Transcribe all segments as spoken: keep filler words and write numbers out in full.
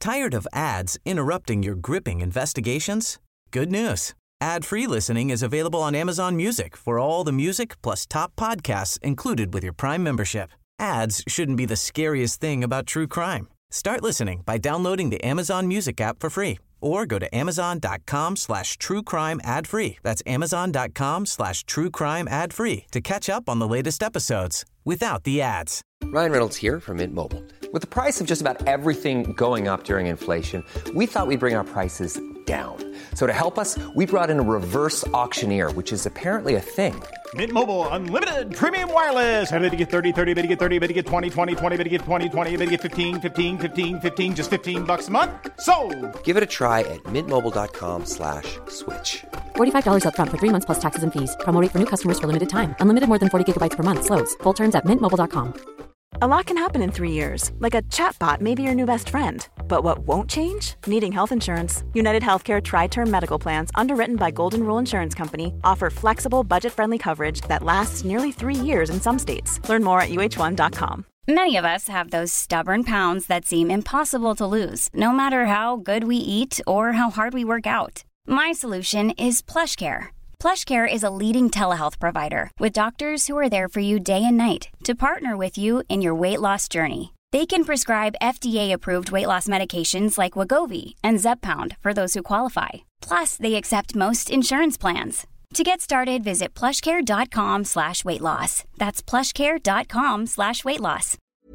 Tired of ads interrupting your gripping investigations? Good news. Ad-free listening is available on Amazon Music for all the music plus top podcasts included with your Prime membership. Ads shouldn't be the scariest thing about true crime. Start listening by downloading the Amazon Music app for free or go to amazon.com slash true crime ad free. That's amazon.com slash true crime ad free to catch up on the latest episodes without the ads. Ryan Reynolds here from Mint Mobile. With the price of just about everything going up during inflation, we thought we'd bring our prices down. So to help us, we brought in a reverse auctioneer, which is apparently a thing. Mint Mobile Unlimited Premium Wireless. How to get thirty, thirty, how to get thirty, how to get twenty, twenty, twenty, how to get twenty, twenty, how to get fifteen, fifteen, fifteen, fifteen, just fifteen bucks a month? Sold! Give it a try at mintmobile.com slash switch. forty-five dollars up front for three months plus taxes and fees. Promo rate for new customers for limited time. Unlimited more than forty gigabytes per month. Slows full terms at mint mobile dot com. A lot can happen in three years, like a chatbot may be your new best friend. But what won't change? Needing health insurance. United Healthcare Tri-Term Medical Plans, underwritten by Golden Rule Insurance Company, offer flexible, budget-friendly coverage that lasts nearly three years in some states. Learn more at U H one dot com. Many of us have those stubborn pounds that seem impossible to lose, no matter how good we eat or how hard we work out. My solution is PlushCare. PlushCare is a leading telehealth provider with doctors who are there for you day and night to partner with you in your weight loss journey. They can prescribe F D A-approved weight loss medications like Wegovy and Zepbound for those who qualify. Plus, they accept most insurance plans. To get started, visit plushcare.com slash weight loss. That's plushcare.com slash weight loss.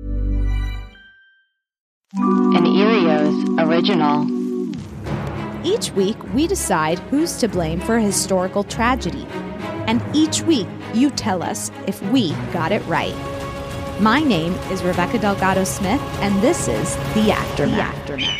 An Erios original. Each week, we decide who's to blame for a historical tragedy. And each week, you tell us if we got it right. My name is Rebecca Delgado Smith, and this is The Aftermath. The Aftermath.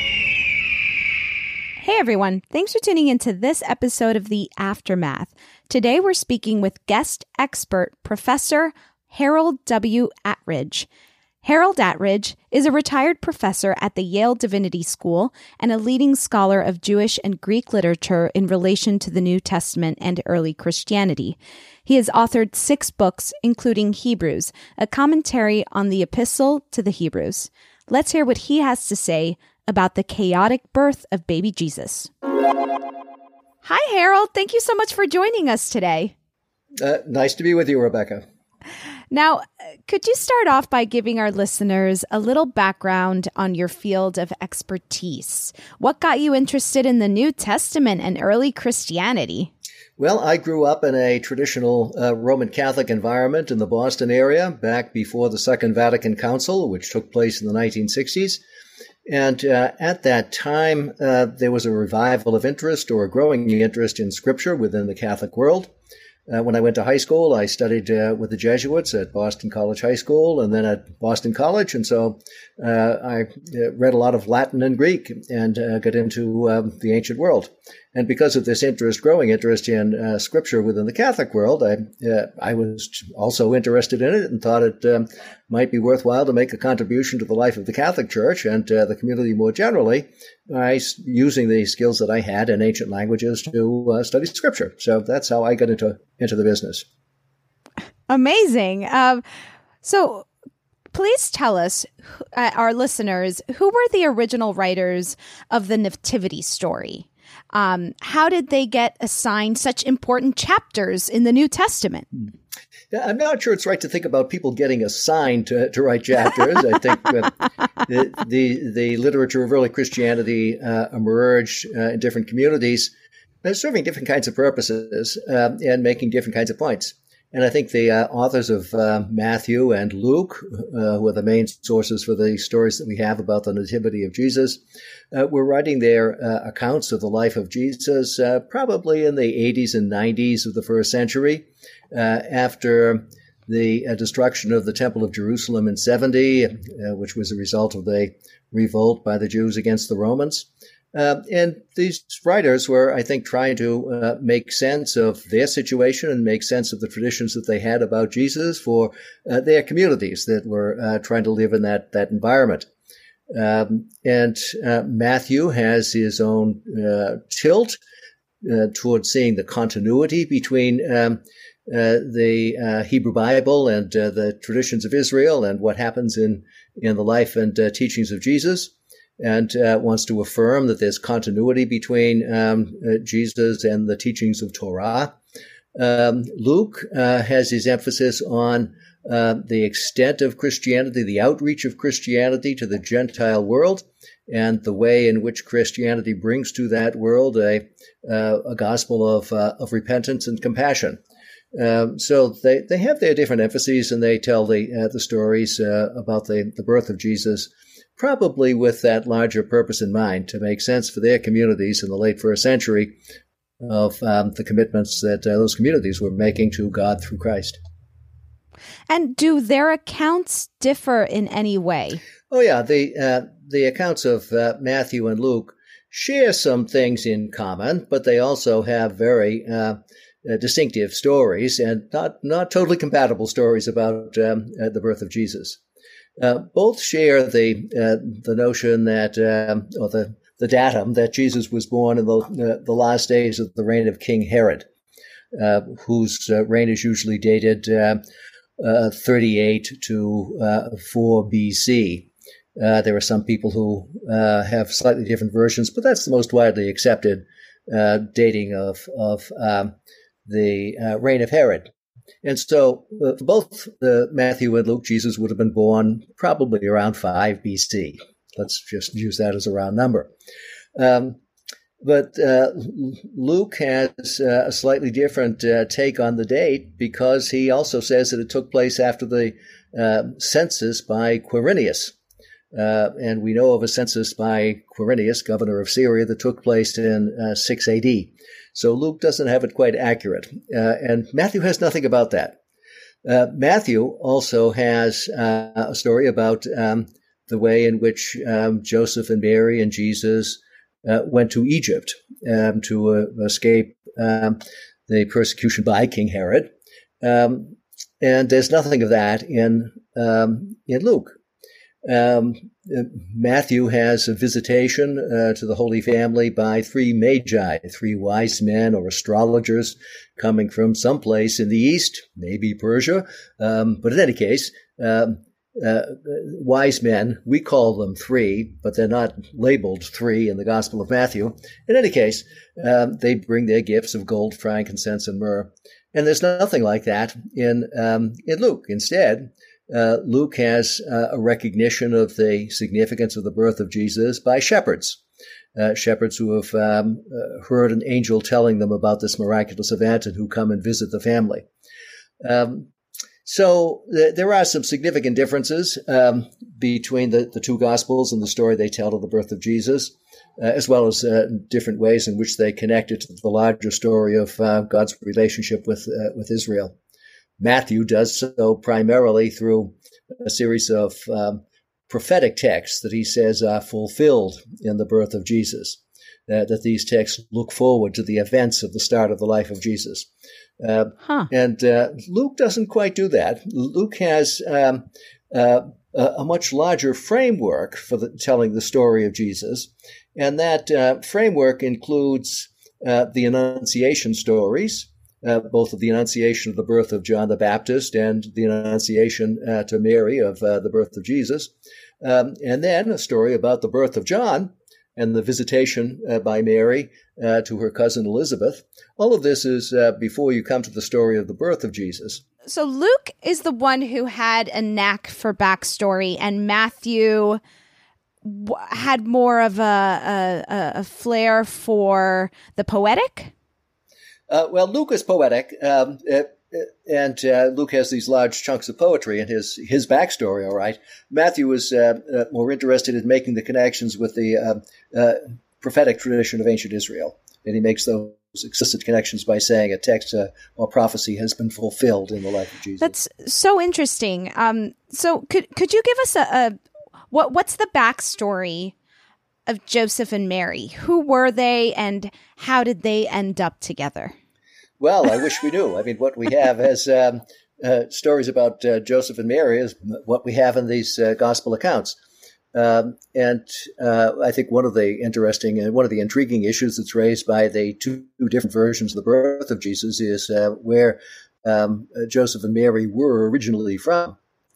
Hey everyone, thanks for tuning into this episode of The Aftermath. Today we're speaking with guest expert, Professor Harold W. Attridge. Harold Attridge is a retired professor at the Yale Divinity School and a leading scholar of Jewish and Greek literature in relation to the New Testament and early Christianity. He has authored six books, including Hebrews, a commentary on the Epistle to the Hebrews. Let's hear what he has to say about the chaotic birth of baby Jesus. Hi, Harold. Thank you so much for joining us today. Uh, nice to be with you, Rebecca. Now, could you start off by giving our listeners a little background on your field of expertise? What got you interested in the New Testament and early Christianity? Well, I grew up in a traditional uh, Roman Catholic environment in the Boston area back before the Second Vatican Council, which took place in the nineteen sixties. And uh, at that time, uh, there was a revival of interest or a growing interest in Scripture within the Catholic world. Uh, when I went to high school, I studied uh, with the Jesuits at Boston College High School and then at Boston College. And so uh, I uh, read a lot of Latin and Greek and uh, got into um, the ancient world. And because of this interest, growing interest in uh, Scripture within the Catholic world, I uh, I was also interested in it and thought it um, might be worthwhile to make a contribution to the life of the Catholic Church and uh, the community more generally by using the skills that I had in ancient languages to uh, study Scripture. So that's how I got into into the business. Amazing. Um, so please tell us, uh, our listeners, who were the original writers of the Nativity story? Um, how did they get assigned such important chapters in the New Testament? I'm not sure it's right to think about people getting assigned to, to write chapters. I think uh, the, the the literature of early Christianity uh, emerged uh, in different communities, uh, serving different kinds of purposes uh, and making different kinds of points. And I think the uh, authors of uh, Matthew and Luke, uh, who are the main sources for the stories that we have about the nativity of Jesus, uh, were writing their uh, accounts of the life of Jesus uh, probably in the eighties and nineties of the first century, uh, after the uh, destruction of the Temple of Jerusalem in seventy, uh, which was a result of the revolt by the Jews against the Romans. Uh, and these writers were, I think, trying to uh, make sense of their situation and make sense of the traditions that they had about Jesus for uh, their communities that were uh, trying to live in that, that environment. Um, and uh, Matthew has his own uh, tilt uh, towards seeing the continuity between um, uh, the uh, Hebrew Bible and uh, the traditions of Israel and what happens in, in the life and uh, teachings of Jesus. and uh, wants to affirm that there's continuity between um, uh, Jesus and the teachings of Torah. Um, Luke uh, has his emphasis on uh, the extent of Christianity, the outreach of Christianity to the Gentile world, and the way in which Christianity brings to that world a, uh, a gospel of, uh, of repentance and compassion. Um, so they, they have their different emphases, and they tell the uh, the stories uh, about the, the birth of Jesus, probably with that larger purpose in mind, to make sense for their communities in the late first century of um, the commitments that uh, those communities were making to God through Christ. And do their accounts differ in any way? Oh, yeah. The, uh, the accounts of uh, Matthew and Luke share some things in common, but they also have very uh, uh, distinctive stories and not, not totally compatible stories about um, uh, the birth of Jesus. Uh, both share the uh, the notion that, um, or the, the datum that Jesus was born in the, uh, the last days of the reign of King Herod, uh, whose uh, reign is usually dated uh, uh, thirty-eight to uh, four B C. Uh, there are some people who uh, have slightly different versions, but that's the most widely accepted uh, dating of of um, the uh, reign of Herod. And so uh, for both uh, Matthew and Luke, Jesus would have been born probably around five B C. Let's just use that as a round number. Um, but uh, Luke has uh, a slightly different uh, take on the date, because he also says that it took place after the uh, census by Quirinius. Uh, and we know of a census by Quirinius, governor of Syria, that took place in uh, six A D. So Luke doesn't have it quite accurate. Uh, and Matthew has nothing about that. Uh, Matthew also has uh, a story about um, the way in which um, Joseph and Mary and Jesus uh, went to Egypt um, to uh, escape um, the persecution by King Herod. Um, and there's nothing of that in, um, in Luke. Um, Matthew has a visitation uh, to the Holy Family by three magi, three wise men or astrologers coming from someplace in the east, maybe Persia. Um, but in any case, um, uh, wise men, we call them three, but they're not labeled three in the Gospel of Matthew. In any case, um, they bring their gifts of gold, frankincense, and myrrh. And there's nothing like that in, um, in Luke. Instead, Uh, Luke has uh, a recognition of the significance of the birth of Jesus by shepherds, uh, shepherds who have um, uh, heard an angel telling them about this miraculous event and who come and visit the family. Um, so th- there are some significant differences um, between the, the two Gospels and the story they tell of the birth of Jesus, uh, as well as uh, different ways in which they connect it to the larger story of uh, God's relationship with uh, with Israel. Matthew does so primarily through a series of um, prophetic texts that he says are fulfilled in the birth of Jesus, uh, that these texts look forward to the events of the start of the life of Jesus. Uh, huh. And uh, Luke doesn't quite do that. Luke has um, uh, a much larger framework for the, telling the story of Jesus, and that uh, framework includes uh, the Annunciation stories, Uh, both of the Annunciation of the birth of John the Baptist and the Annunciation uh, to Mary of uh, the birth of Jesus. Um, and then a story about the birth of John and the visitation uh, by Mary uh, to her cousin Elizabeth. All of this is uh, before you come to the story of the birth of Jesus. So Luke is the one who had a knack for backstory, and Matthew w- had more of a, a, a flair for the poetic? Uh, well, Luke is poetic, um, uh, and uh, Luke has these large chunks of poetry in his his backstory, all right. Matthew is uh, uh, more interested in making the connections with the uh, uh, prophetic tradition of ancient Israel, and he makes those explicit connections by saying a text uh, or prophecy has been fulfilled in the life of Jesus. That's so interesting. Um, so could could you give us a, a what what's the backstory of Joseph and Mary? Who were they, and how did they end up together? Well, I wish we knew. I mean, what we have as um, uh, stories about uh, Joseph and Mary is what we have in these uh, gospel accounts. Um, and uh, I think one of the interesting and one of the intriguing issues that's raised by the two different versions of the birth of Jesus is uh, where um, Joseph and Mary were originally from.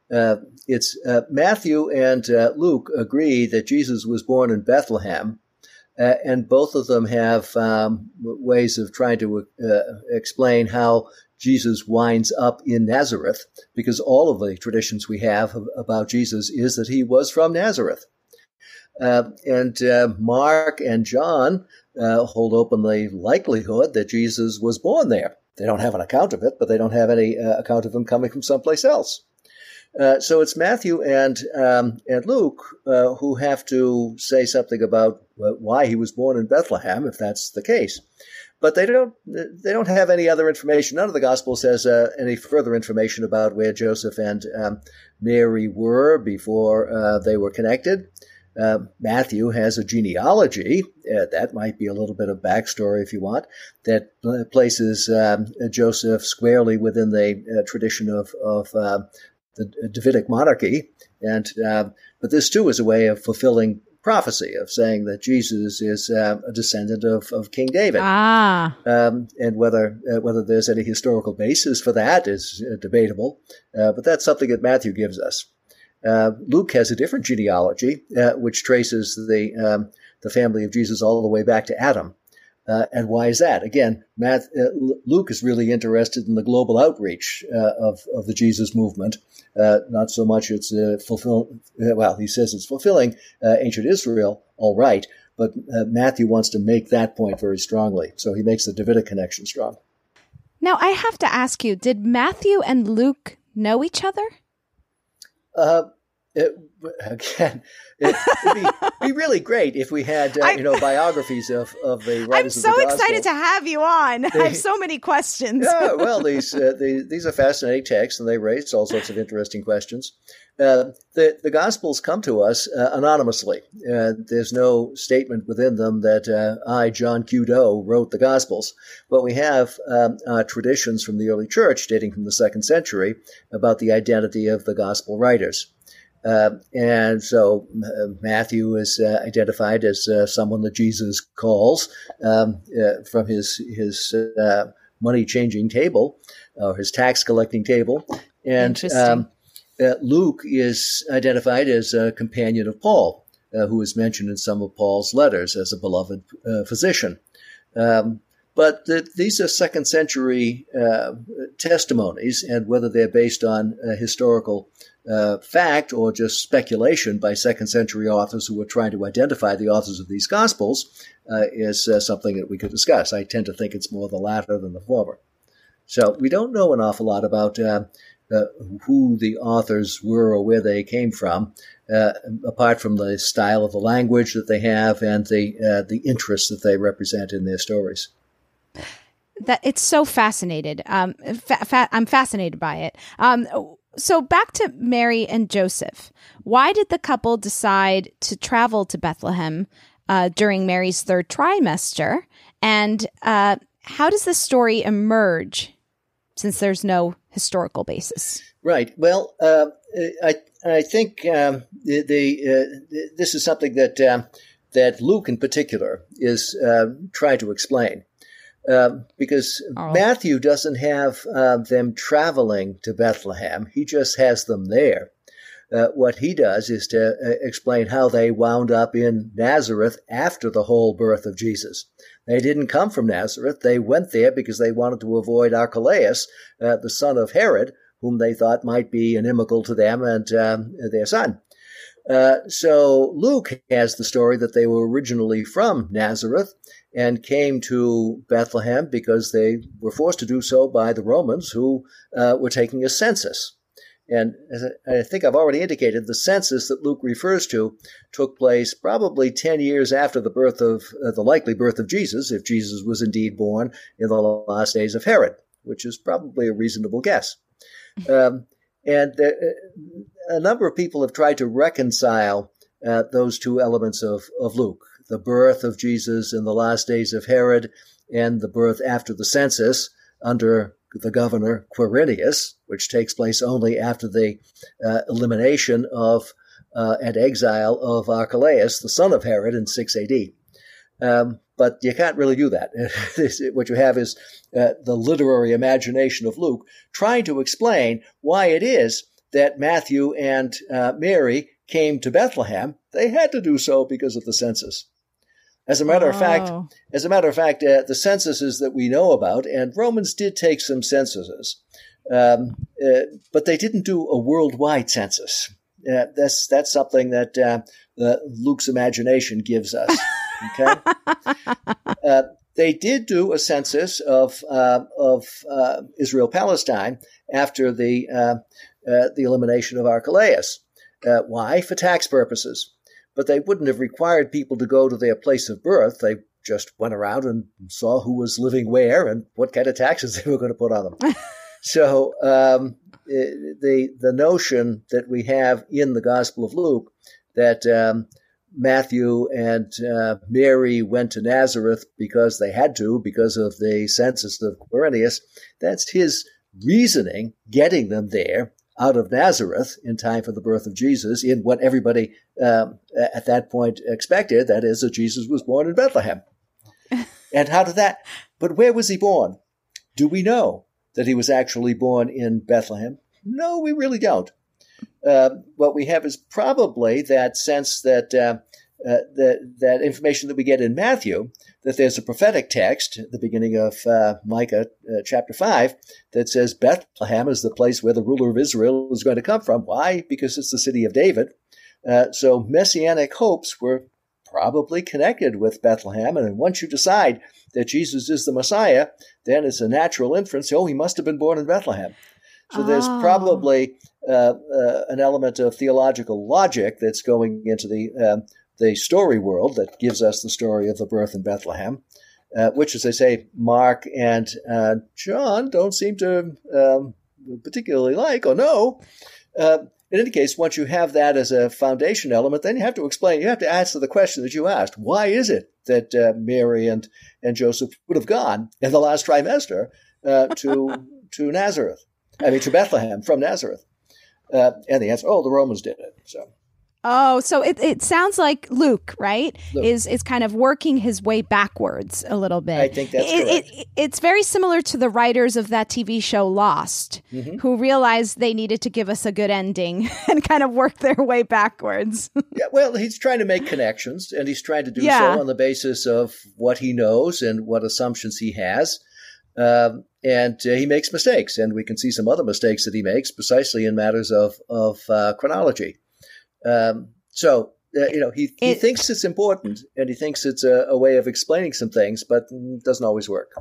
Uh, it's uh, Matthew and uh, Luke agree that Jesus was born in Bethlehem, uh, and both of them have um, ways of trying to uh, explain how Jesus winds up in Nazareth, because all of the traditions we have about Jesus is that he was from Nazareth. Uh, and uh, Mark and John uh, hold open the likelihood that Jesus was born there. They don't have an account of it, but they don't have any uh, account of him coming from someplace else. Uh, so it's Matthew and um, and Luke uh, who have to say something about uh, why he was born in Bethlehem, if that's the case. But they don't they don't have any other information. None of the Gospels has uh, any further information about where Joseph and um, Mary were before uh, they were connected. Uh, Matthew has a genealogy. Uh, that might be a little bit of backstory if you want, that places um, Joseph squarely within the uh, tradition of, of uh, the Davidic monarchy. And uh, but this, too, is a way of fulfilling prophecy, of saying that Jesus is uh, a descendant of, of King David. Ah. Um, and whether uh, whether there's any historical basis for that is uh, debatable. Uh, but that's something that Matthew gives us. Uh, Luke has a different genealogy, uh, which traces the um, the family of Jesus all the way back to Adam. Uh, and why is that? Again, Matt, uh, Luke is really interested in the global outreach uh, of of the Jesus movement. Uh, not so much it's uh, fulfill. Uh, well, he says it's fulfilling uh, ancient Israel, all right, but uh, Matthew wants to make that point very strongly, so he makes the Davidic connection strong. Now, I have to ask you: did Matthew and Luke know each other? Uh, it, again, it would be, be really great if we had, uh, you know, biographies of, of the writers I'm of the so Gospel. excited to have you on. They, I have so many questions. Yeah, well, these, uh, the, these are fascinating texts, and they raise all sorts of interesting questions. Uh, the, the Gospels come to us uh, anonymously. Uh, there's no statement within them that uh, I, John Q. Doe, wrote the Gospels. But we have um, uh, traditions from the early church dating from the second century about the identity of the Gospel writers. Uh, and so uh, Matthew is uh, identified as uh, someone that Jesus calls um, uh, from his his uh, money changing table, or his tax collecting table, and um, uh, Luke is identified as a companion of Paul, uh, who is mentioned in some of Paul's letters as a beloved uh, physician. Um, But the, these are second century uh, testimonies, and whether they're based on uh, historical uh, fact or just speculation by second century authors who were trying to identify the authors of these Gospels uh, is uh, something that we could discuss. I tend to think it's more the latter than the former. So we don't know an awful lot about uh, uh, who the authors were or where they came from, uh, apart from the style of the language that they have and the uh, the interests that they represent in their stories. That it's so fascinated. Um, fa- fa- I'm fascinated by it. Um, so back to Mary and Joseph. Why did the couple decide to travel to Bethlehem uh, during Mary's third trimester? And uh, how does this story emerge, since there's no historical basis? Right. Well, uh, I I think um, the, the uh, this is something that um, that Luke in particular is uh, trying to explain. Um, because oh. Matthew doesn't have uh, them traveling to Bethlehem. He just has them there. Uh, what he does is to uh, explain how they wound up in Nazareth after the whole birth of Jesus. They didn't come from Nazareth. They went there because they wanted to avoid Archelaus, uh, the son of Herod, whom they thought might be inimical to them and um, their son. Uh, so Luke has the story that they were originally from Nazareth and came to Bethlehem because they were forced to do so by the Romans, who uh, were taking a census. And as I think I've already indicated, the census that Luke refers to took place probably ten years after the birth of uh, the likely birth of Jesus, if Jesus was indeed born in the last days of Herod, which is probably a reasonable guess. Um, and uh, a number of people have tried to reconcile uh, those two elements of, of Luke, the birth of Jesus in the last days of Herod and the birth after the census under the governor Quirinius, which takes place only after the uh, elimination of uh, and exile of Archelaus, the son of Herod, in six A D. Um, but you can't really do that. What you have is uh, the literary imagination of Luke trying to explain why it is that Matthew and uh, Mary came to Bethlehem, they had to do so because of the census. As a matter oh. of fact, as a matter of fact, uh, the censuses that we know about, and Romans did take some censuses, um, uh, but they didn't do a worldwide census. Uh, that's that's something that uh, uh, Luke's imagination gives us. Okay, uh, they did do a census of uh, of uh, Israel-Palestine after the uh, uh, the elimination of Archelaus. Uh, why? For tax purposes. But they wouldn't have required people to go to their place of birth. They just went around and saw who was living where and what kind of taxes they were going to put on them. So um, the the notion that we have in the Gospel of Luke that um, Matthew and uh, Mary went to Nazareth because they had to, because of the census of Quirinius, that's his reasoning, getting them there out of Nazareth in time for the birth of Jesus, in what everybody um, at that point expected, that is, that Jesus was born in Bethlehem. And how did that? But where was he born? Do we know that he was actually born in Bethlehem? No, we really don't. Uh, what we have is probably that sense that uh, uh, that that information that we get in Matthew, that there's a prophetic text at the beginning of uh, Micah uh, chapter five that says Bethlehem is the place where the ruler of Israel is going to come from. Why? Because it's the city of David. Uh, so messianic hopes were probably connected with Bethlehem. And once you decide that Jesus is the Messiah, then it's a natural inference, oh, he must have been born in Bethlehem. So there's oh. probably uh, uh, an element of theological logic that's going into the um, the story world that gives us the story of the birth in Bethlehem, uh, which, as I say, Mark and uh, John don't seem to um, particularly like or know. Uh, in any case, once you have that as a foundation element, then you have to explain, you have to answer the question that you asked. Why is it that uh, Mary and, and Joseph would have gone in the last trimester uh, to to Nazareth? I mean, to Bethlehem from Nazareth. Uh, and the answer, oh, the Romans did it. So. Oh, so it, it sounds like Luke, right, Luke. is is kind of working his way backwards a little bit. I think that's it, correct. It, it's very similar to the writers of that T V show Lost, mm-hmm. who realized they needed to give us a good ending and kind of work their way backwards. Yeah, well, he's trying to make connections, and he's trying to do yeah. so on the basis of what he knows and what assumptions he has. Um, and uh, he makes mistakes, and we can see some other mistakes that he makes precisely in matters of, of uh, chronology. Um, so, uh, you know, he, he it, thinks it's important, and he thinks it's a, a way of explaining some things, but it doesn't always work.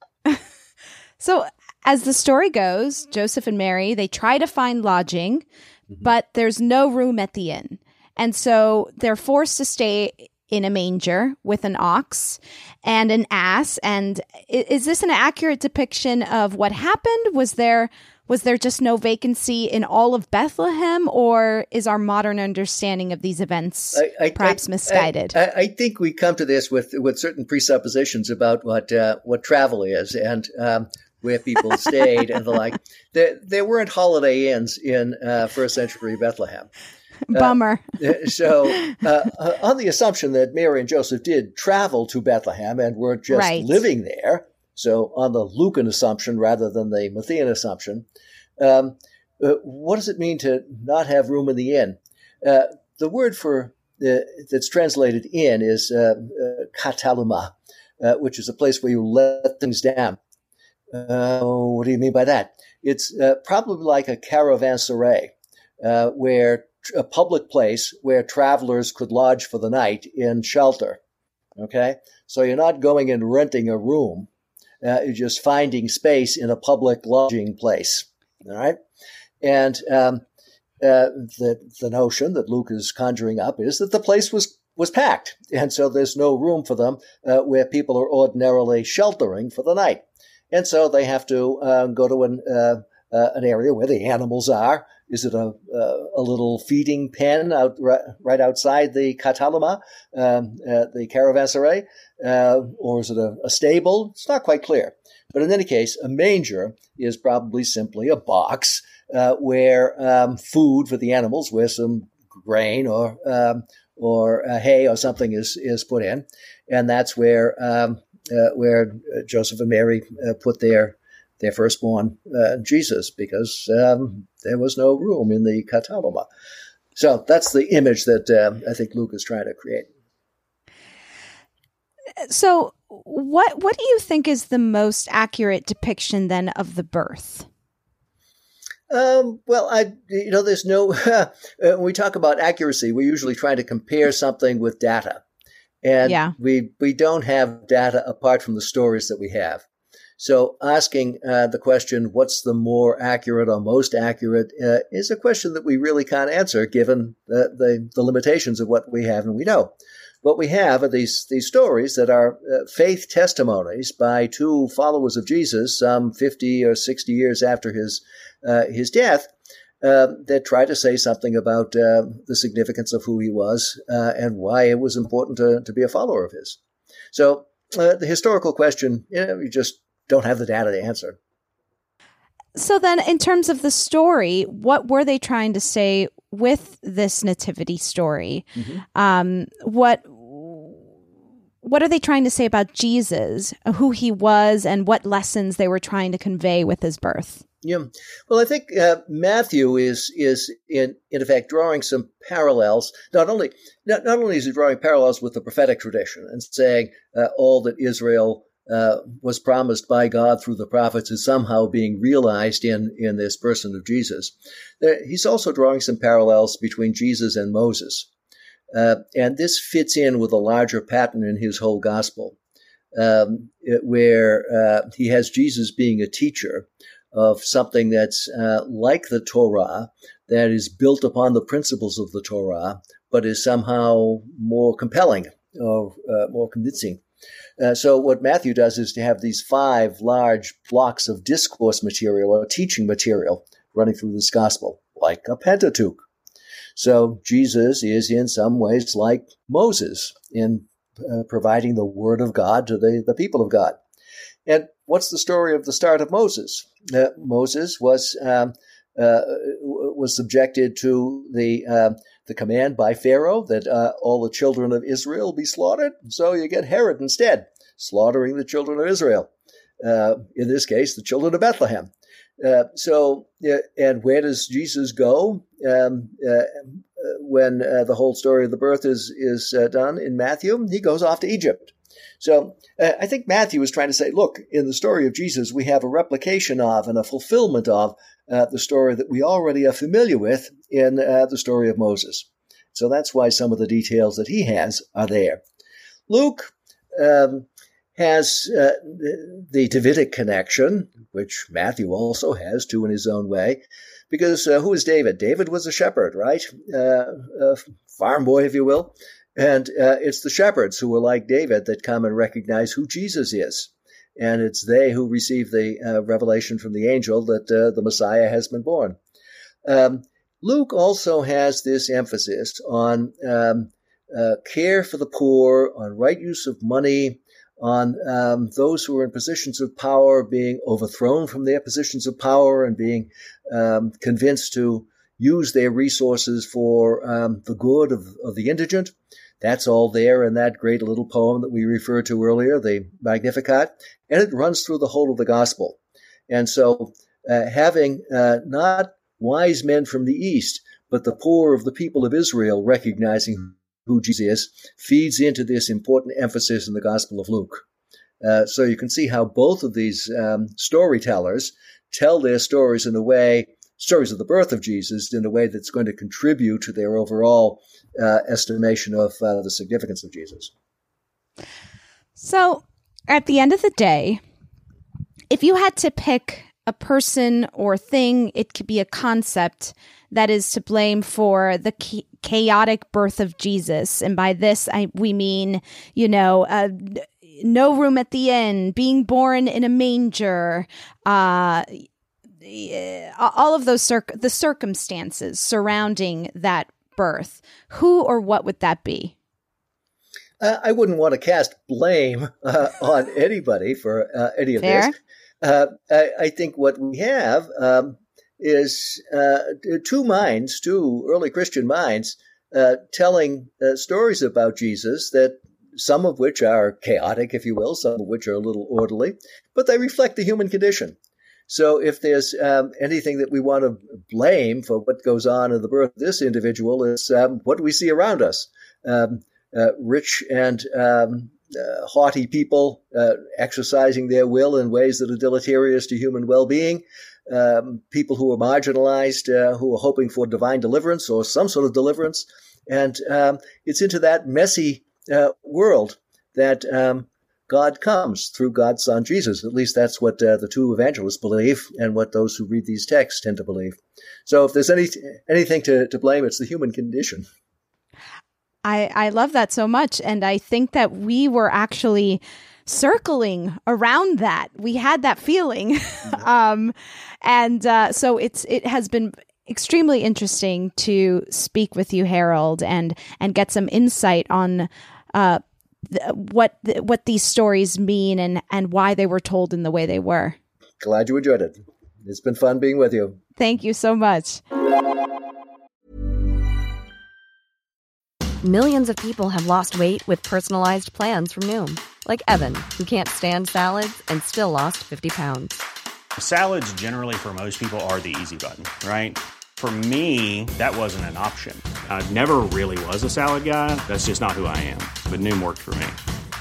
So as the story goes, Joseph and Mary, they try to find lodging, mm-hmm. but there's no room at the inn. And so they're forced to stay in a manger with an ox and an ass. And is this an accurate depiction of what happened? Was there was there just no vacancy in all of Bethlehem, or is our modern understanding of these events I, I, perhaps I, misguided? I, I think we come to this with with certain presuppositions about what uh, what travel is and um, where people stayed and the like. There, there weren't holiday inns in uh, first century Bethlehem. Bummer. Uh, so, uh, on the assumption that Mary and Joseph did travel to Bethlehem and weren't just right. living there, so on the Lucan assumption rather than the Matthean assumption, um, uh, what does it mean to not have room in the inn? Uh, the word for uh, that's translated inn is uh, uh, kataluma, uh, which is a place where you let things down. Uh, what do you mean by that? It's uh, probably like a caravanserai, uh, where a public place where travelers could lodge for the night in shelter. Okay? So you're not going and renting a room. Uh, you're just finding space in a public lodging place. All right? And um, uh, the, the notion that Luke is conjuring up is that the place was, was packed. And so there's no room for them uh, where people are ordinarily sheltering for the night. And so they have to uh, go to an, uh, uh, an area where the animals are. Is it a uh, a little feeding pen out right, right outside the kataluma, um, uh, the caravanserai, uh, or is it a, a stable? It's not quite clear. But in any case, a manger is probably simply a box uh, where um, food for the animals, where some grain or um, or uh, hay or something is is put in, and that's where um, uh, where Joseph and Mary uh, put their their firstborn, uh, Jesus, because um, there was no room in the kataloma. So that's the image that uh, I think Luke is trying to create. So what what do you think is the most accurate depiction then of the birth? Um, well, I, you know, there's no, uh, when we talk about accuracy, we're usually trying to compare something with data. And yeah. we, we don't have data apart from the stories that we have. So asking uh, the question, what's the more accurate or most accurate, uh, is a question that we really can't answer given the, the, the limitations of what we have and we know. What we have are these, these stories that are uh, faith testimonies by two followers of Jesus, some fifty or sixty years after his, uh, his death, uh, that try to say something about uh, the significance of who he was uh, and why it was important to, to be a follower of his. So uh, the historical question, you know, you just don't have the data to answer. So then in terms of the story, what were they trying to say with this nativity story? Mm-hmm. Um, what what are they trying to say about Jesus, who he was, and what lessons they were trying to convey with his birth? Yeah, well, I think uh, Matthew is is in in effect drawing some parallels. Not only not, not only is he drawing parallels with the prophetic tradition and saying uh, all that Israel uh, was promised by God through the prophets is somehow being realized in in this person of Jesus. There, he's also drawing some parallels between Jesus and Moses, uh, and this fits in with a larger pattern in his whole gospel, um, it, where uh, he has Jesus being a teacher of something that's uh, like the Torah, that is built upon the principles of the Torah, but is somehow more compelling or uh, more convincing. Uh, so what Matthew does is to have these five large blocks of discourse material or teaching material running through this gospel, like a Pentateuch. So Jesus is in some ways like Moses in uh, providing the word of God to the, the people of God. And what's the story of the start of Moses? Uh, Moses was um, uh, was subjected to the uh, the command by Pharaoh that uh, all the children of Israel be slaughtered. So you get Herod instead, slaughtering the children of Israel. Uh, in this case, the children of Bethlehem. Uh, so, uh, and where does Jesus go um, uh, when uh, the whole story of the birth is is uh, done in Matthew? He goes off to Egypt. So uh, I think Matthew is trying to say, look, in the story of Jesus, we have a replication of and a fulfillment of uh, the story that we already are familiar with in uh, the story of Moses. So that's why some of the details that he has are there. Luke um, has uh, the Davidic connection, which Matthew also has too in his own way, because uh, who is David? David was a shepherd, right? Uh, a farm boy, if you will. And uh, it's the shepherds who were like David that come and recognize who Jesus is. And it's they who receive the uh, revelation from the angel that uh, the Messiah has been born. Um, Luke also has this emphasis on um, uh, care for the poor, on right use of money, on um, those who are in positions of power being overthrown from their positions of power and being um, convinced to use their resources for um, the good of, of the indigent. That's all there in that great little poem that we referred to earlier, the Magnificat, and it runs through the whole of the gospel. And so uh, having uh, not wise men from the East, but the poor of the people of Israel recognizing who Jesus is, feeds into this important emphasis in the Gospel of Luke. Uh, so you can see how both of these um, storytellers tell their stories in a way, stories of the birth of Jesus, in a way that's going to contribute to their overall uh, estimation of uh, the significance of Jesus. So at the end of the day, if you had to pick a person or thing, it could be a concept that is to blame for the cha- chaotic birth of Jesus. And by this, I, we mean, you know, uh, no room at the inn, being born in a manger, uh, all of those circ- the circumstances surrounding that birth. Who or what would that be? Uh, I wouldn't want to cast blame uh, on anybody for uh, any of Fair. this. Uh, I, I think what we have um, is uh, two minds, two early Christian minds, uh, telling uh, stories about Jesus that some of which are chaotic, if you will, some of which are a little orderly, but they reflect the human condition. So if there's um, anything that we want to blame for what goes on in the birth of this individual, is um, what do we see around us? Um, uh, rich and um, uh, haughty people uh, exercising their will in ways that are deleterious to human well-being. Um, people who are marginalized, uh, who are hoping for divine deliverance or some sort of deliverance. And um, it's into that messy uh, world that um, God comes through God's Son, Jesus. At least that's what uh, the two evangelists believe and what those who read these texts tend to believe. So if there's any anything to, to blame, it's the human condition. I, I love that so much. And I think that we were actually circling around that. We had that feeling. um, and uh, so it's it has been extremely interesting to speak with you, Harold, and and get some insight on uh, th- what th- what these stories mean and, and why they were told in the way they were. Glad you enjoyed it. It's been fun being with you. Thank you so much. Millions of people have lost weight with personalized plans from Noom. Like Evan, who can't stand salads and still lost fifty pounds. Salads generally for most people are the easy button, right? For me, that wasn't an option. I never really was a salad guy. That's just not who I am. But Noom worked for me.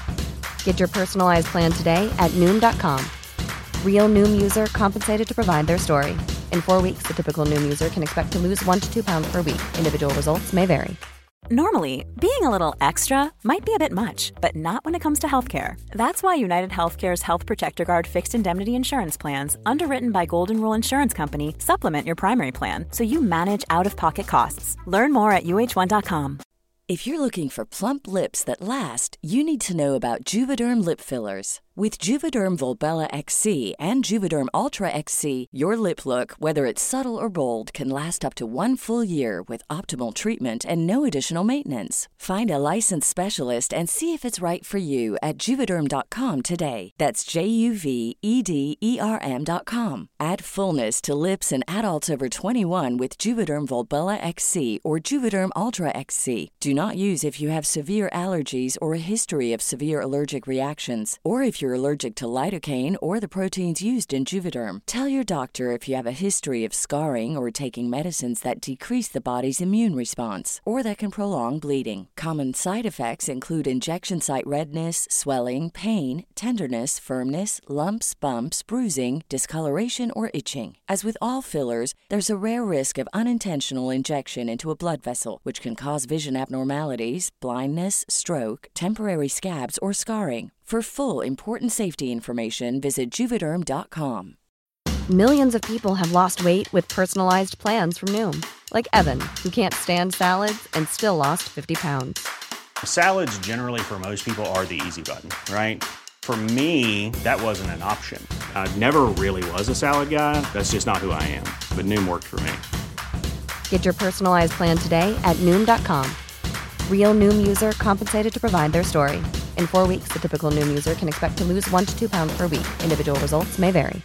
Get your personalized plan today at Noom dot com. Real Noom user compensated to provide their story. In four weeks, the typical Noom user can expect to lose one to two pounds per week. Individual results may vary. Normally, being a little extra might be a bit much, but not when it comes to healthcare. That's why United Healthcare's Health Protector Guard fixed indemnity insurance plans, underwritten by Golden Rule Insurance Company, supplement your primary plan so you manage out-of-pocket costs. Learn more at U H one dot com. If you're looking for plump lips that last, you need to know about Juvederm lip fillers. With Juvederm Volbella X C and Juvederm Ultra X C, your lip look, whether it's subtle or bold, can last up to one full year with optimal treatment and no additional maintenance. Find a licensed specialist and see if it's right for you at Juvederm dot com today. That's J U V E D E R M dot com. Add fullness to lips in adults over twenty-one with Juvederm Volbella X C or Juvederm Ultra X C. Do not use if you have severe allergies or a history of severe allergic reactions, or if you're allergic to lidocaine or the proteins used in Juvederm. Tell your doctor if you have a history of scarring or taking medicines that decrease the body's immune response or that can prolong bleeding. Common side effects include injection site redness, swelling, pain, tenderness, firmness, lumps, bumps, bruising, discoloration, or itching. As with all fillers, there's a rare risk of unintentional injection into a blood vessel, which can cause vision abnormalities, blindness, stroke, temporary scabs, or scarring. For full important safety information, visit Juvederm dot com. Millions of people have lost weight with personalized plans from Noom. Like Evan, who can't stand salads and still lost fifty pounds. Salads generally for most people are the easy button, right? For me, that wasn't an option. I never really was a salad guy. That's just not who I am. But Noom worked for me. Get your personalized plan today at Noom dot com. Real Noom user compensated to provide their story. In four weeks, the typical Noom user can expect to lose one to two pounds per week. Individual results may vary.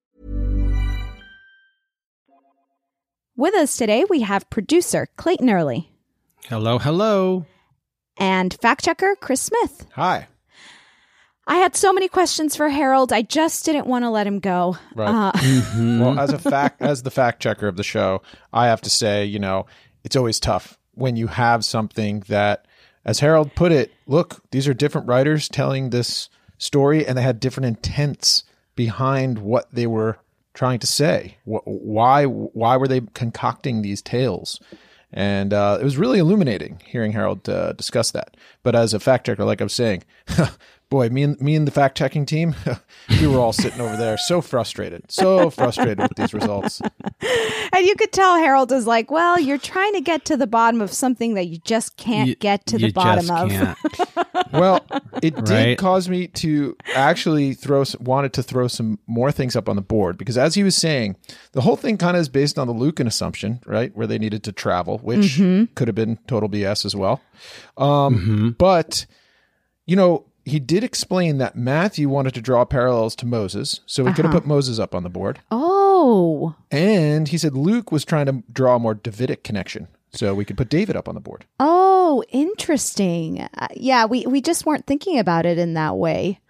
With us today, we have producer Clayton Early. Hello, hello. And fact checker Chris Smith. Hi. I had so many questions for Harold. I just didn't want to let him go. Right. Uh, mm-hmm. Well, as a fact, as the fact checker of the show, I have to say, you know, it's always tough when you have something that, as Harold put it, look, these are different writers telling this story, and they had different intents behind what they were trying to say. Why, why were they concocting these tales? And uh, it was really illuminating hearing Harold uh, discuss that. But as a fact checker, like I was saying, boy, me and me and the fact checking team, we were all sitting over there so frustrated, so frustrated with these results. And you could tell Harold is like, well, you're trying to get to the bottom of something that you just can't you, get to the bottom of. Well, it did right? cause me to actually throw, wanted to throw some more things up on the board, because as he was saying, the whole thing kind of is based on the Lucan assumption, right? Where they needed to travel, which mm-hmm. could have been total B S as well. Um, mm-hmm. But, you know, he did explain that Matthew wanted to draw parallels to Moses, so he uh-huh. could have put Moses up on the board. Oh. And he said Luke was trying to draw a more Davidic connection, so we could put David up on the board. Oh, interesting. Uh, yeah, we, we just weren't thinking about it in that way.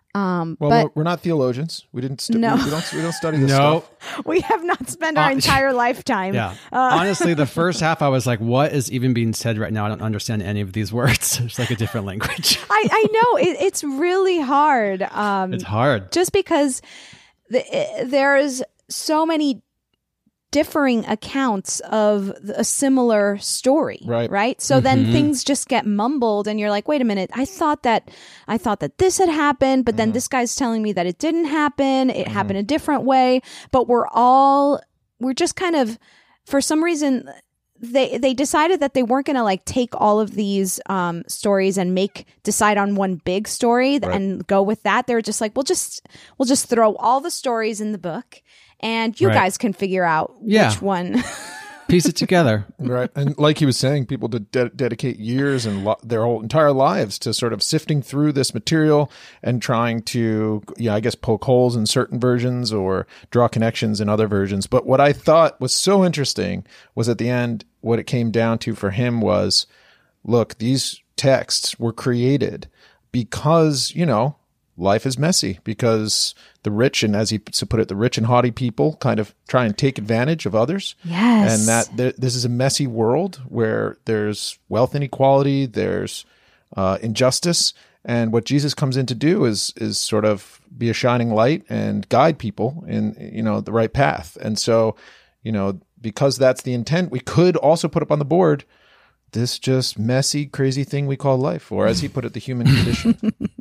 Um, well, but we're, we're not theologians. We didn't. Stu- No. we, we don't. We don't study this No. stuff. we have not spent our Uh, entire lifetime. Yeah. Uh, Honestly, the first half, I was like, what is even being said right now? I don't understand any of these words. It's like a different language. I, I know it, it's really hard. Um, It's hard. just because the, there's so many differing accounts of a similar story, Right. right? So then things just get mumbled and you're like, wait a minute, I thought that I thought that this had happened, but then this guy's telling me that it didn't happen. It happened a different way, but we're all we're just kind of, for some reason, they they decided that they weren't going to like take all of these um, stories and make decide on one big story Right. and go with that. They were just like, we'll just we'll just throw all the stories in the book, and you Right. guys can figure out Yeah. which one. Piece it together. Right. And like he was saying, people did de- dedicate years and lo- their whole entire lives to sort of sifting through this material and trying to, yeah, I guess poke holes in certain versions or draw connections in other versions. But what I thought was so interesting was at the end, what it came down to for him was, look, these texts were created because, you know, life is messy, because the rich, and as he put it, the rich and haughty people kind of try and take advantage of others. Yes. And that th- this is a messy world where there's wealth inequality, there's uh, injustice. And what Jesus comes in to do is is sort of be a shining light and guide people in, you know, the right path. And so, you know, because that's the intent, we could also put up on the board this just messy, crazy thing we call life, or as he put it, the human condition.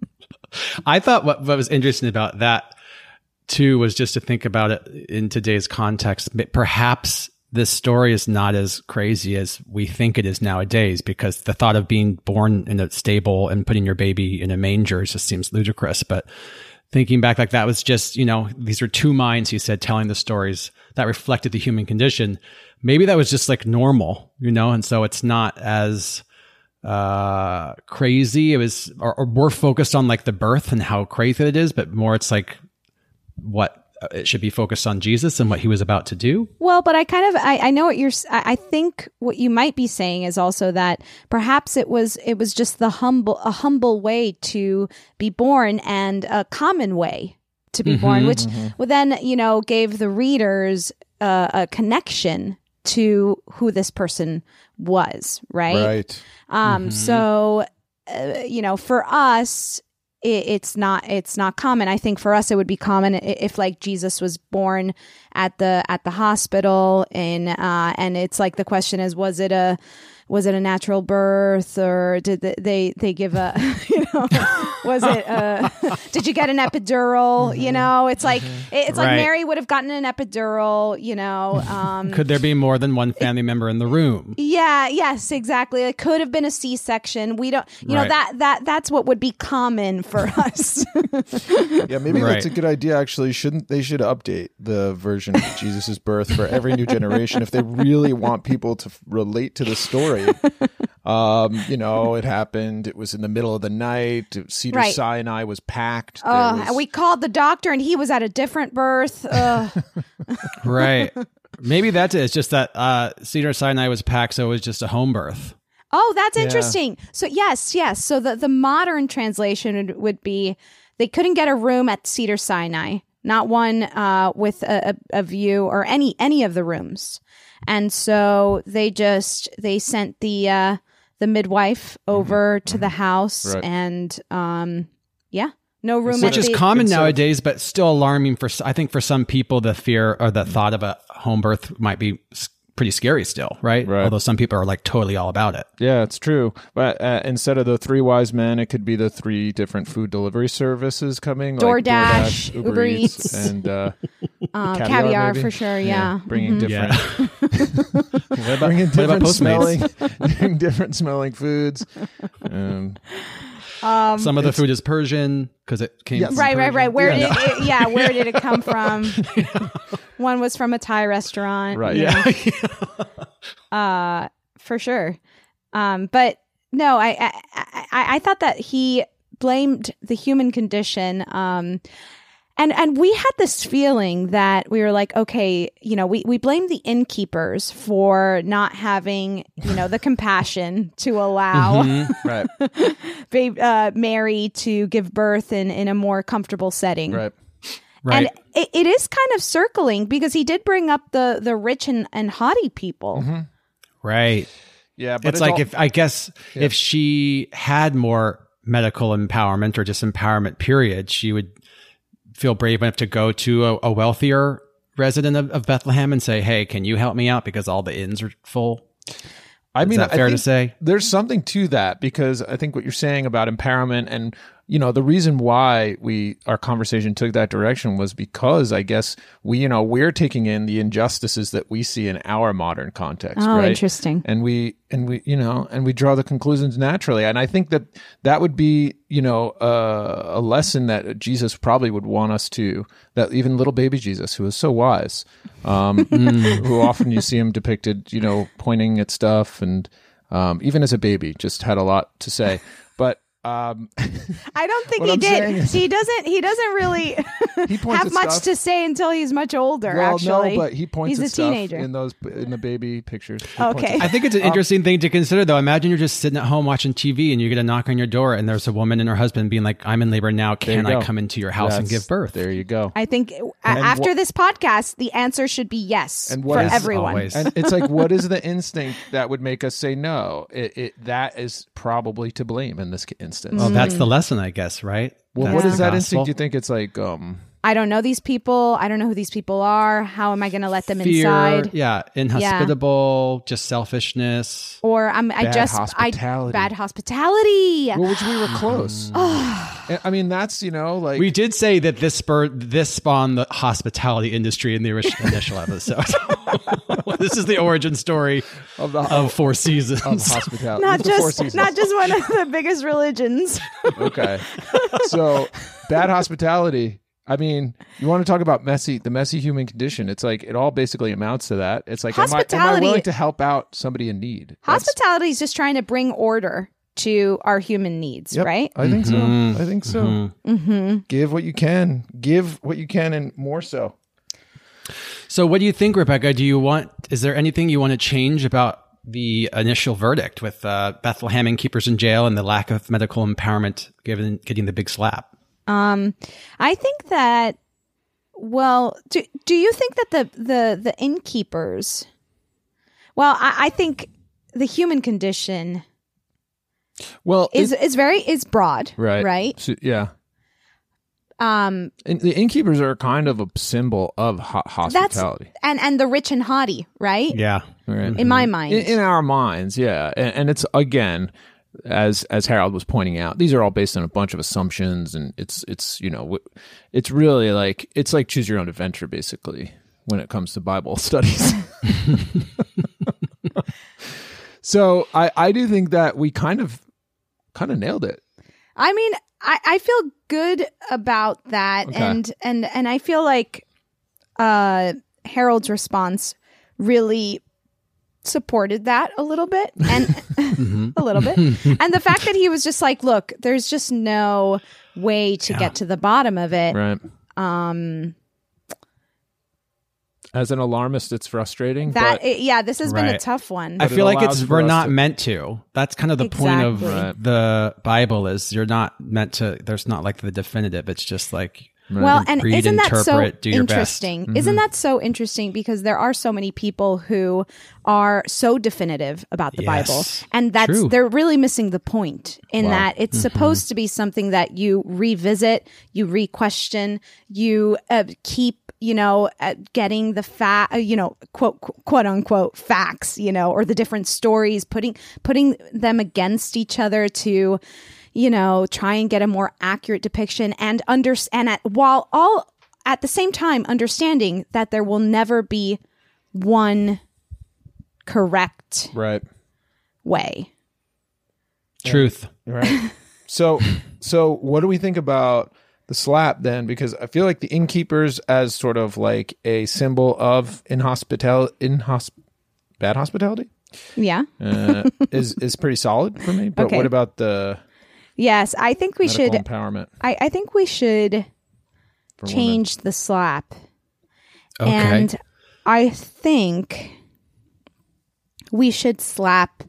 I thought what, what was interesting about that too was just to think about it in today's context. Perhaps this story is not as crazy as we think it is nowadays, because the thought of being born in a stable and putting your baby in a manger just seems ludicrous. But thinking back, like that was just, you know, these are two minds, he said, telling the stories that reflected the human condition. Maybe that was just like normal, you know, and so it's not as uh crazy. It was or, or more focused on like the birth and how crazy it is, but more it's like what it should be focused on Jesus and what he was about to do. Well, but I kind of I, I know what you're s- I I think what you might be saying is also that perhaps it was it was just the humble a humble way to be born and a common way to be born, which well, then, you know, gave the readers uh, a connection to who this person was, right? Right. Um, so, uh, you know, for us, it, it's not it's not common. I think for us, it would be common i- if like Jesus was born at the at the hospital, and uh, and it's like the question is, was it a was it a natural birth, or did they they, they give a you know was it a, did you get an epidural? You know, it's like it's like Right. Mary would have gotten an epidural. You know, um, Could there be more than one family member in the room? yeah, yes, exactly. It could have been a C-section. We don't, you know, Right. that that that's what would be common for us. Yeah, maybe Right. that's a good idea. Actually, shouldn't they should update the version of Jesus' birth for every new generation if they really want people to f- relate to the story. Um, you know, it happened. It was in the middle of the night. Cedar Right. Sinai was packed. There Uh, was- and we called the doctor, and he was at a different birth. Uh, Right. Maybe that's it. It's just that uh, Cedar Sinai was packed, so it was just a home birth. oh, that's Yeah. interesting. So yes, yes. So the the modern translation would, would be they couldn't get a room at Cedar Sinai, not one uh, with a, a, a view or any any of the rooms, and so they just they sent the uh, the midwife over to the house, Right. and um, yeah, no room. Which at is the, common Instead of- nowadays, but still alarming for, I think for some people, the fear or the thought of a home birth might be s- pretty scary still, right? Right. Although some people are like totally all about it. Yeah, it's true. But uh, instead of the three wise men, it could be the three different food delivery services coming, DoorDash, like DoorDash, Uber, Uber Eats, Eats. and uh, Uh, caviar, caviar maybe? for sure, yeah. bringing Mhm. different, What about, bringing what about different Postmates? smelling, bringing different smelling foods. Um, Um, Some of the food is Persian because it came Yes. from right, right, Persia. right. Where Yeah. did it, yeah, where did it come from? One was from a Thai restaurant. Right. you Yeah. know, uh, for sure. Um, but no, I, I, I, I thought that he blamed the human condition. Um, And and we had this feeling that we were like, okay, you know, we, we blamed the innkeepers for not having, you know, the compassion to allow mm-hmm. right. babe, uh, Mary to give birth in, in a more comfortable setting. Right. Right. And it, it is kind of circling because he did bring up the, the rich and, and haughty people. Mm-hmm. Right. Yeah. But it's, it's like all- if, I guess, yeah. if she had more medical empowerment or just empowerment, period, she would feel brave enough to go to a, a wealthier resident of, of Bethlehem and say, hey, can you help me out because all the inns are full? I mean, Is that fair I to say? There's something to that because I think what you're saying about empowerment and, you know, the reason why we, our conversation took that direction was because I guess we, you know, we're taking in the injustices that we see in our modern context. Oh, right? Interesting. And we, and we, you know, and we draw the conclusions naturally. And I think that that would be, you know, uh, a lesson that Jesus probably would want us to, that even little baby Jesus, who is so wise, um, who often you see him depicted, you know, pointing at stuff and, um, even as a baby, just had a lot to say. But, Um, I don't think he I'm did. Is, he doesn't. He doesn't really he have much stuff. to say until he's much older. Well, actually, no, but he points he's at a stuff teenager in those in the baby pictures. He okay, I think it's an interesting um, thing to consider, though. Imagine you're just sitting at home watching T V, and you get a knock on your door, and there's a woman and her husband being like, "I'm in labor now. Can I come into your house That's, and give birth?" There you go. I think and after wh- this podcast, the answer should be yes and for is, everyone. Always. And it's like, what is the instinct that would make us say no? It, it that is probably to blame in this instance. Well, mm. that's the lesson, I guess, right? Well, That's what is that gospel. instinct? Do you think it's like, um, I don't know these people. I don't know who these people are. How am I going to let them Fear, inside? Yeah, inhospitable, yeah. just selfishness, or I'm. I bad just hospitality. I, bad hospitality. Well, which we were close. I mean, that's you know, like we did say that this spurred this spawned the hospitality industry in the initial episode. This is the origin story of the of Four Seasons of hospitality. Not just not just one of the biggest religions. Okay, so bad hospitality. I mean, you want to talk about messy, the messy human condition. It's like, it all basically amounts to that. It's like, am I, am I willing to help out somebody in need? Hospitality That's, is just trying to bring order to our human needs, yep, right? I think mm-hmm. so. I think so. Mm-hmm. Mm-hmm. Give what you can. Give what you can and more so. So what do you think, Rebecca? Do you want, is there anything you want to change about the initial verdict with uh, Bethlehem innkeepers in jail and the lack of medical empowerment given getting the big slap? Um, I think that, well, do, do you think that the, the, the innkeepers, well, I, I think the human condition well, is, it, is very, is broad, right? Right. So, yeah. Um, and the innkeepers are kind of a symbol of ho- hospitality. That's, and, and the rich and haughty, right? Yeah. Right. In my mind. In, in our minds. Yeah. And, and it's, again, as as Harold was pointing out, these are all based on a bunch of assumptions, and it's it's you know it's really like it's like choose your own adventure basically when it comes to Bible studies. So I I do think that we kind of kind of nailed it. I mean, I, I feel good about that, okay. and and and I feel like uh, Harold's response really supported that a little bit and mm-hmm. a little bit. And the fact that he was just like, look, there's just no way to yeah. get to the bottom of it. Right. Um, As an alarmist, it's frustrating. That but, it, yeah, this has right. been a tough one. I feel like it's we're not to, meant to. That's kind of the exactly. point of right. the Bible is you're not meant to. There's not like the definitive. It's just like right. well, and read, isn't that so do your interesting? Best. Isn't Mm-hmm. that so interesting? Because there are so many people who are so definitive about the yes. Bible, and that's True. they're really missing the point in wow. that it's mm-hmm. supposed to be something that you revisit, you re-question, you uh, keep. You know, uh, getting the fa- uh, you know, quote, quote unquote facts, you know, or the different stories, putting, putting them against each other to, you know, try and get a more accurate depiction and under, and at, while all at the same time, understanding that there will never be one correct right way. Truth. Right. So, so what do we think about the slap then? Because I feel like the innkeepers as sort of like a symbol of inhospital, inhosp, bad hospitality. Yeah. uh, is, is pretty solid for me. But okay. what about the Yes, I think we should empowerment? I, I think we should for change women. the slap. Okay. And I think we should slap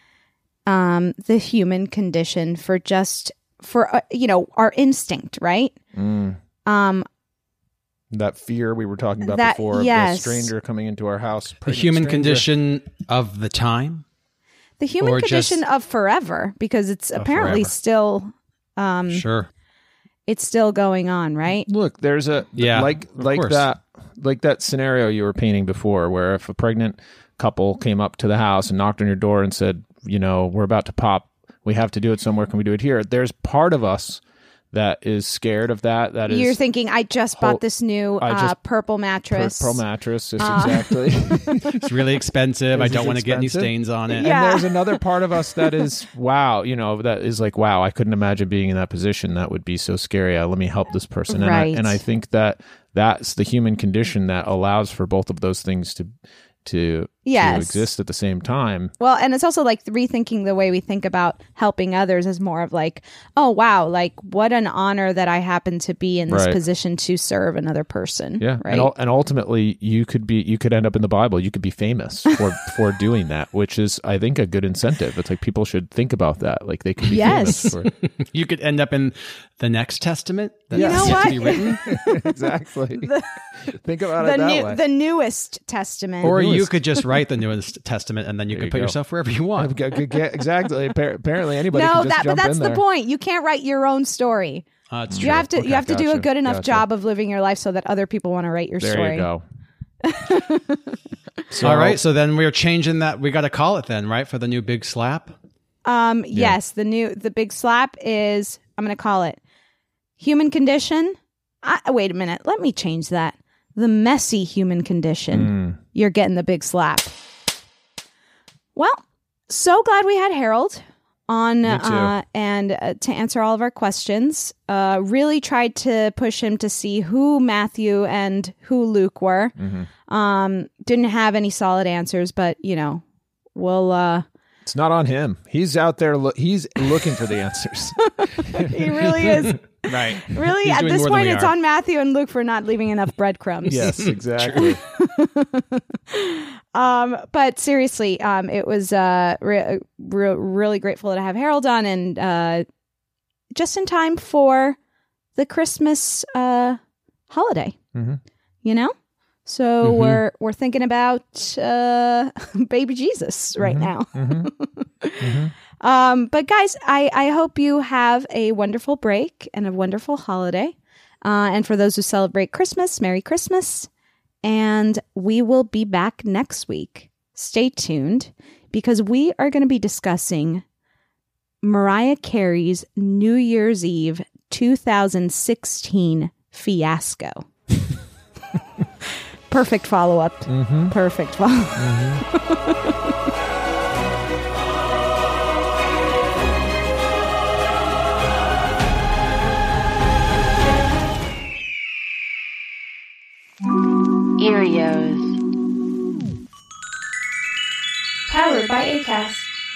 um, the human condition for just, for, uh, you know, our instinct, right? Mm. Um, that fear we were talking about that, before, yes. the stranger coming into our house. The human stranger. condition of the time? The human or condition just, of forever, because it's apparently forever. still... Um, sure. It's still going on, right? Look, there's a yeah, like like course. that like that scenario you were painting before, where if a pregnant couple came up to the house and knocked on your door and said, you know, we're about to pop, we have to do it somewhere, can we do it here? There's part of us that is scared of that. That is, you're thinking, I just whole, bought this new I just, uh, purple mattress. Purple mattress, is uh, exactly. It's really expensive. This I don't want to get any expensive. stains on it. Yeah. And there's another part of us that is, wow, you know, that is like, wow, I couldn't imagine being in that position. That would be so scary. Uh, let me help this person. And, right. I, and I think that that's the human condition that allows for both of those things to to, yes. to exist at the same time. Well, and it's also like rethinking the way we think about helping others as more of like, oh, wow, like what an honor that I happen to be in this Right. position to serve another person. Yeah. Right. And, ul- and ultimately you could be, you could end up in the Bible. You could be famous for, for doing that, which is, I think, a good incentive. It's like people should think about that. Like they could be Yes. famous for. You could end up in the next testament that's You know yet what? to be written. Exactly. The- Think about the it that new, way. the newest testament. Or you Newest. could just write the newest testament and then you There could you put go. yourself wherever you want. G- g- g- exactly. Appar- Apparently, anybody no, can just that but jump that's in the there. point. You can't write your own story. Uh, it's You true. have to Okay, you have to do a gotcha, good enough gotcha. job of living your life so that other people want to write your There story. you go. So, All right, so then we're changing that. We got to call it then, right, for the new big slap? Um, yes, the new the big slap is, I'm going to call it human condition. I, wait a minute, let me change that. The messy human condition. Mm. You're getting the big slap. Well, so glad we had Harold on Me too. uh, and uh, to answer all of our questions. Uh, really tried to push him to see who Matthew and who Luke were. Mm-hmm. Um, didn't have any solid answers, but you know, we'll. Uh, It's not on him. He's out there. Lo- he's looking for the answers. he really is. Right. Really, He's at doing this more than point, we it's are. on Matthew and Luke for not leaving enough breadcrumbs. Yes, exactly. um, but seriously, um, it was uh, re- re- really grateful to have Harold on, and uh, just in time for the Christmas uh, holiday. Mm-hmm. You know, so Mhm. we're we're thinking about uh, baby Jesus right Mhm. now. Mm-hmm. Mm-hmm. Um, but guys, I, I hope you have a wonderful break and a wonderful holiday. Uh, and for those who celebrate Christmas, Merry Christmas. And we will be back next week. Stay tuned because we are going to be discussing Mariah Carey's New Year's Eve two thousand sixteen fiasco. Perfect follow-up. Mm-hmm. Perfect follow-up. Mm-hmm. Erios. Powered by Acast.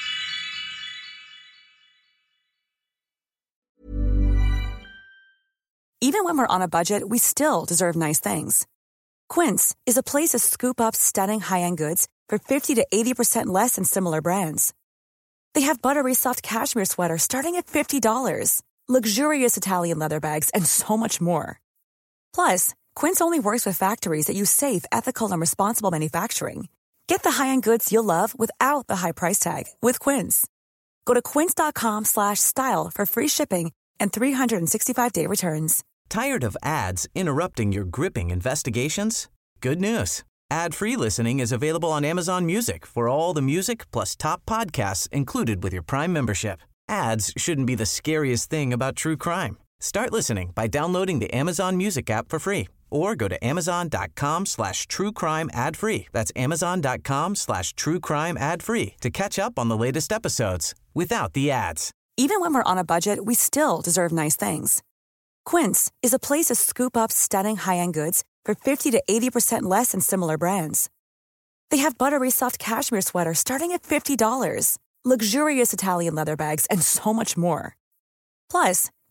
Even when we're on a budget, we still deserve nice things. Quince is a place to scoop up stunning high-end goods for fifty to eighty percent less than similar brands. They have buttery soft cashmere sweaters starting at fifty dollars, luxurious Italian leather bags, and so much more. Plus, Quince only works with factories that use safe, ethical, and responsible manufacturing. Get the high-end goods you'll love without the high price tag with Quince. Go to quince.com slash style for free shipping and three sixty-five day returns. Tired of ads interrupting your gripping investigations? Good news. Ad-free listening is available on Amazon Music for all the music plus top podcasts included with your Prime membership. Ads shouldn't be the scariest thing about true crime. Start listening by downloading the Amazon Music app for free or go to amazon.com slash true crime ad free. That's amazon.com slash true crime ad free to catch up on the latest episodes without the ads. Even when we're on a budget, we still deserve nice things. Quince is a place to scoop up stunning high-end goods for fifty to eighty percent less than similar brands. They have buttery soft cashmere sweaters starting at fifty dollars, luxurious Italian leather bags, and so much more. Plus,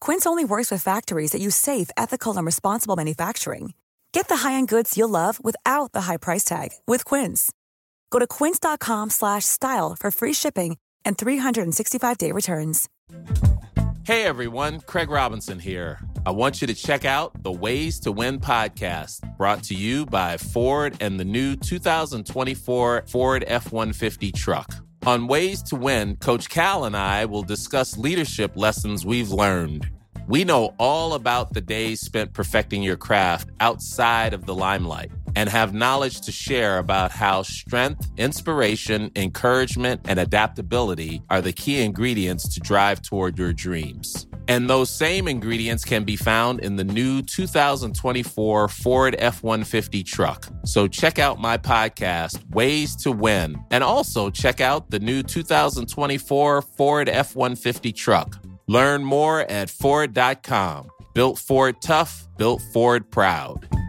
Quince only works with factories that use safe, ethical, and responsible manufacturing. Get the high-end goods you'll love without the high price tag with Quince. Go to quince.com slash style for free shipping and three sixty-five day returns. Hey everyone, Craig Robinson here. I want you to check out the Ways to Win podcast, brought to you by Ford and the new two thousand twenty-four Ford F one fifty truck. On Ways to Win, Coach Cal and I will discuss leadership lessons we've learned. We know all about the days spent perfecting your craft outside of the limelight and have knowledge to share about how strength, inspiration, encouragement, and adaptability are the key ingredients to drive toward your dreams. And those same ingredients can be found in the new two thousand twenty-four Ford F one fifty truck. So check out my podcast, Ways to Win, and also check out the new two thousand twenty-four Ford F one fifty truck. Learn more at Ford dot com. Built Ford tough, built Ford proud.